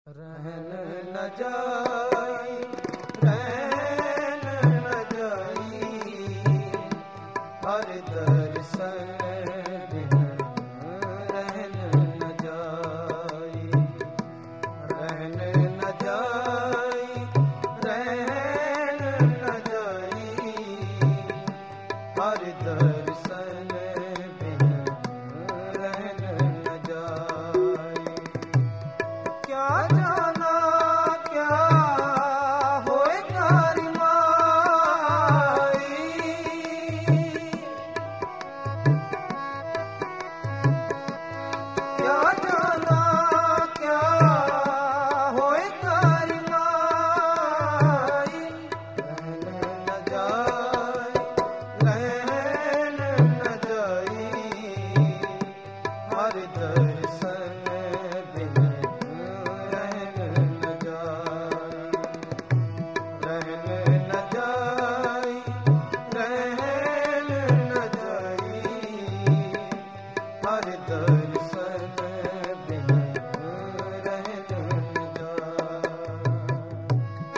रहन न जाई, रहन न जाई, हर दर्शन बिन रहन न जाई, रहन न जाई, रहन न जाई, हर दर्शन बिन रहन न जाई। क्या जाना क्या होए कारी माई, क्या जाना क्या होए कारी माई, रहन न जाई, रहन न जाई, हर दर्शन बिन रहन न जाई, रहन न जाई, रहन न जाई, हर दर्शन बिन रहन न जाई।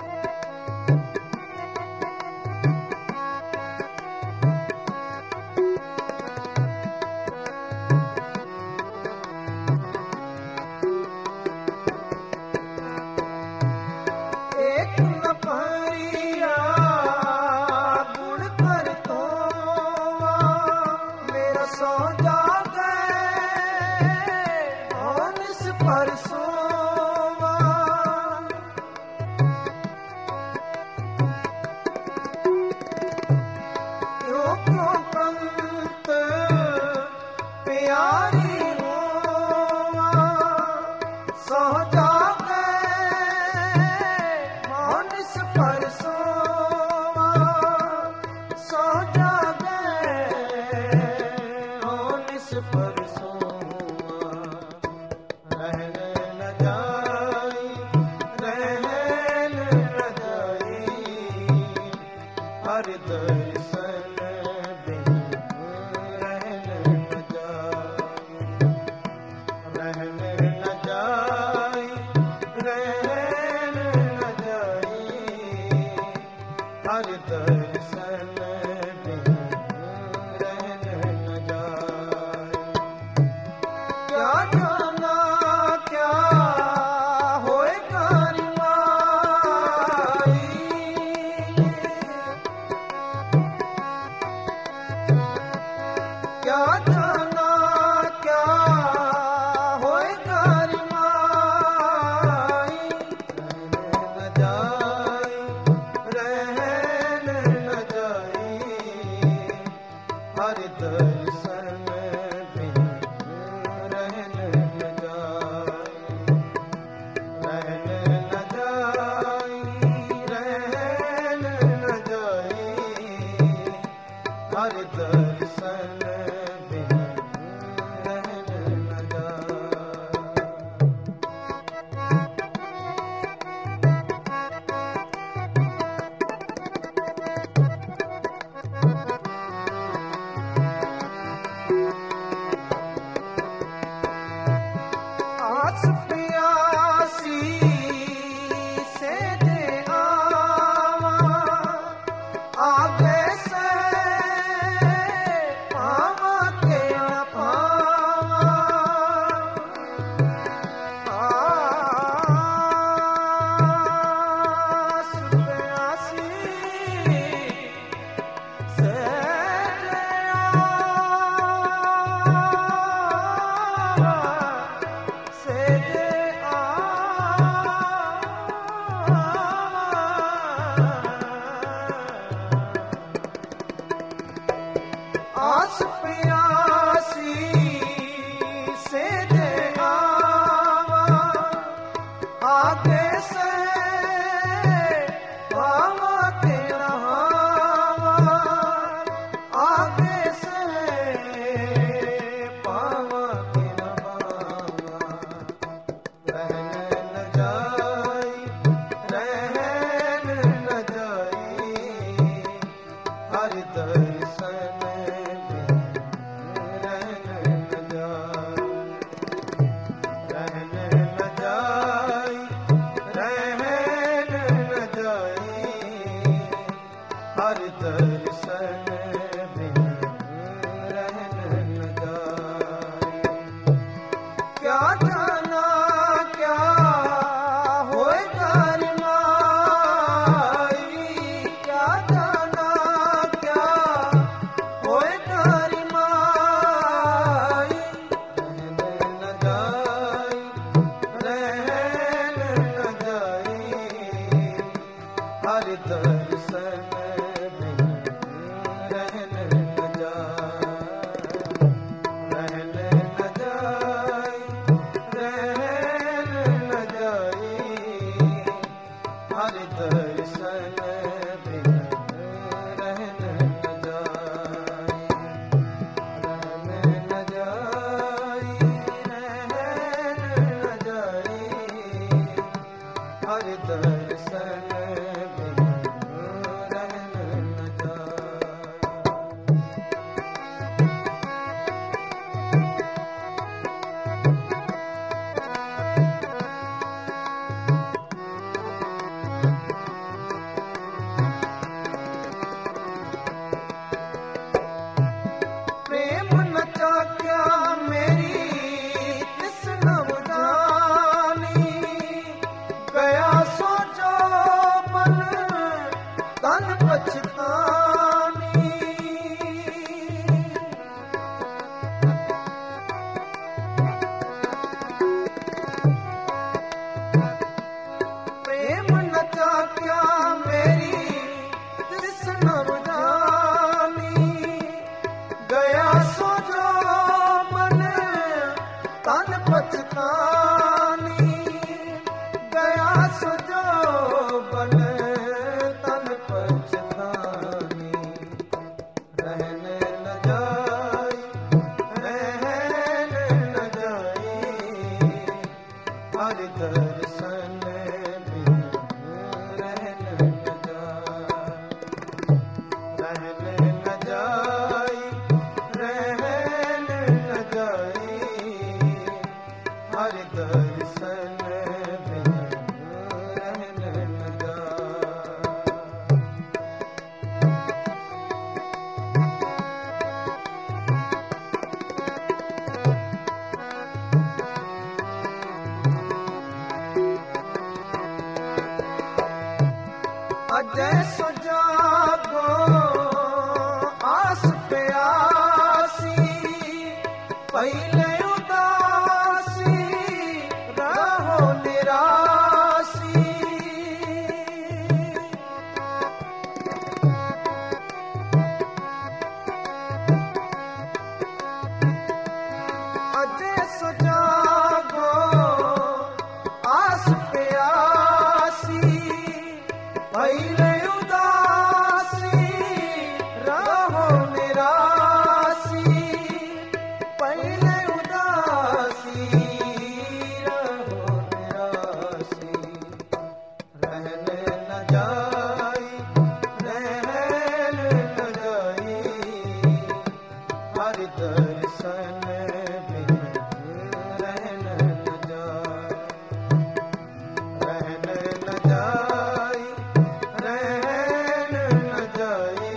एक न परिया गुण कर तोवा, मेरा सो जागे मानस पर सोवा। क्यों क्यों पंत प्यारी होवा, सो जागे मानस पर सोवा, सो जागे मानस पर सोवा। रहन न जाई, रहन न जाई, हर दर्शन बिन रहन न जाई, रहन न जाई, रहन न जाई, हर दर्शन बिन रहन न जाई। क्या जाना क्या होए कारी माई, क्या जाना क्या होए कारी माई, रहन न जाई, रहन न जाई, हर दर्शन बिन रहन न जाई, रहन न जाई, रहन न जाई, हर दर्शन बिन रहन न जाई। आस प्यासी से दे आवा, आगे से पावा के न पावा। आस प्यासी से दे आवा, से दे आस प्यासी से दे आवा, आगे से पावा के नहावा, आगे से पावा के नहावा। रहन न जाई, रहन न जाई, हर दर्शन बिन रहन न जाई, रहन न जाई, हरि दर्शन बिन रहन न जाय, रहन न जाय, हरि दर्शन बिन रहन न जाय। अजय सुजागो आस प्यासी, पहले उदासी रहो निरासी। अजय सुजागो आस प्यासी, पहले उदासी रहो निरासी, पहले उदासी रहो निरासी। रहन न जाय, रहन न जाय, हरि दर्शन बिन रहन न जाय, रहन न जाय, रहन न जाय,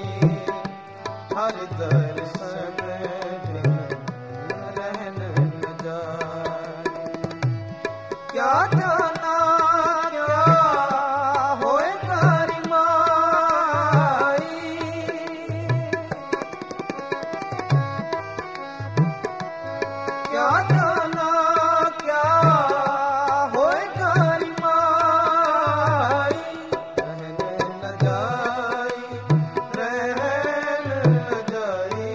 हरि दर्शन बिन रहन न जाय। क्या जाना क्या होए तारी माई, क्या जाना क्या होए तारी माई। रहन न जाय, रहन न जाय,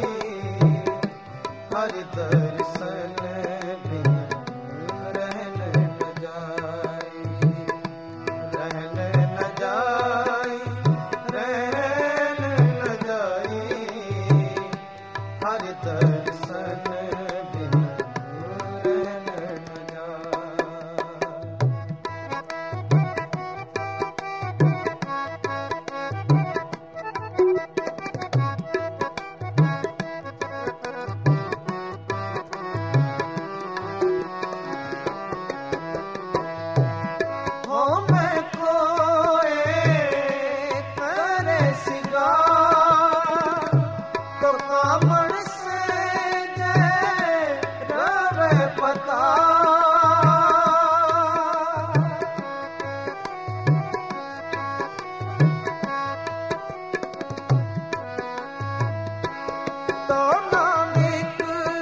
हरि दर्शन बिन रहन न जाय, रहन न जाय, रहन न जाय, हरि दर्शन बिन रहन न जाय। हो मैं कोए करे सिगार, तो कामण से जय रवे पता। तो नामिक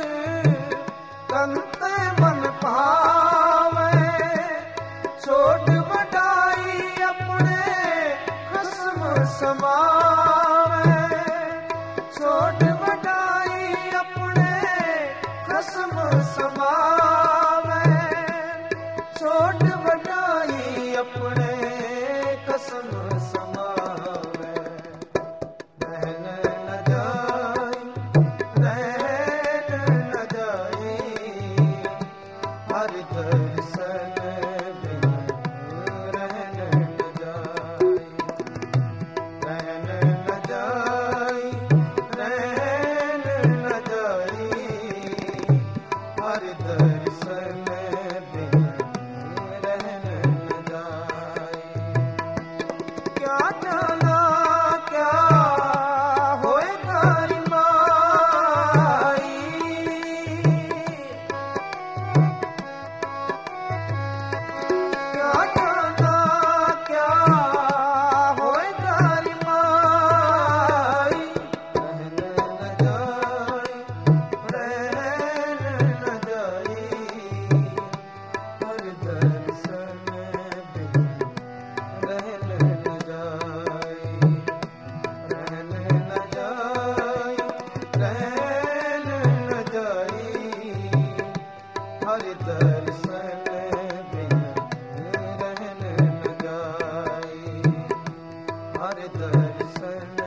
कंते मन भावे, छोड़ बढ़ाई अपने खस्म समावे, छोड़ बढ़ाई अपने खस्म समावे, छोड़ बढ़ाई अपने खस्म समावे। रहन न जाय, रहन न जाय, हरि दर्शन बिन रहन न जाय, रहन न जाय, रहन न जाय, हरि दर्शन बिन रहन न जाय। क्या जाना क्या होए तारी माई, क्या जाना क्या होए तारी माई। रहन न जाय, रहन न जाय, हरि दर्शन बिन रहन न जाय, रहन न जाय, रहन न जाय, हरि दर्शन बिन रहन न जाय, हरि दर्शन